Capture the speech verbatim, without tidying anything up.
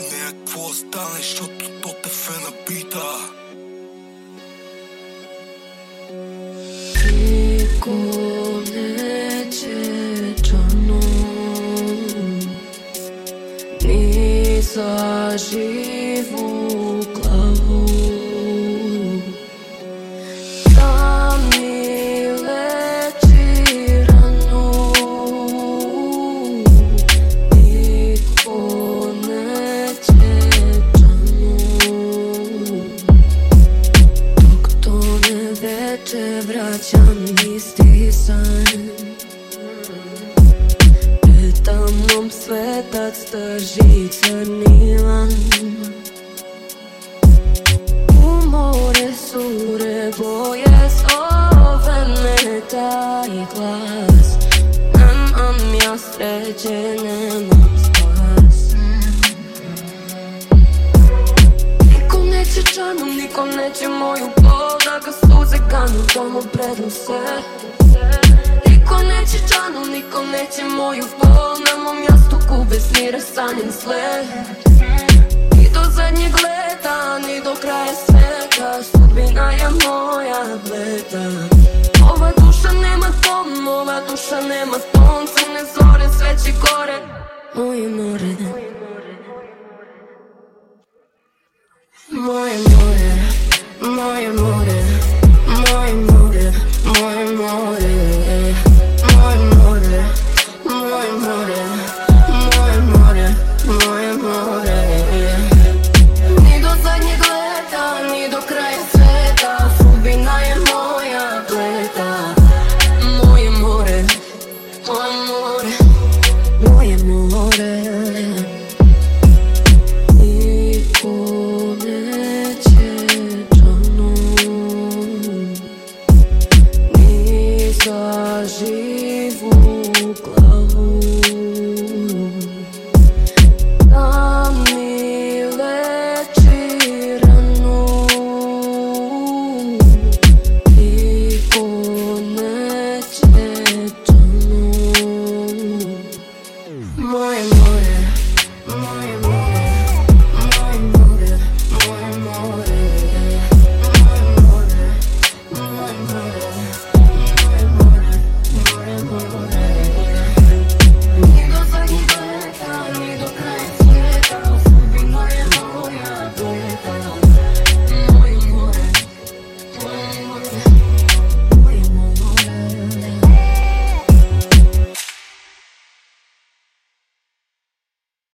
Не е какво стане, защото то те фе набита. Нико neće čano ni za živu glavu. Da mi leči ranu, niko neće čano. Dok tone veče vraćam isti san. Predamnom svetac drži crni lan. U more sure boje zove me taj glas. Nemam ja sreće, nemam spas. Nikom neće čanom, nikom neće moju bol, da ga suze ganu tamo prednose. Niko neće čanom, niko neće moju bol, na mom jastuku bez mira sanjem sled. Ni do zadnjeg leta, ni do kraja sveta, sudbina je moja bleda. Ova duša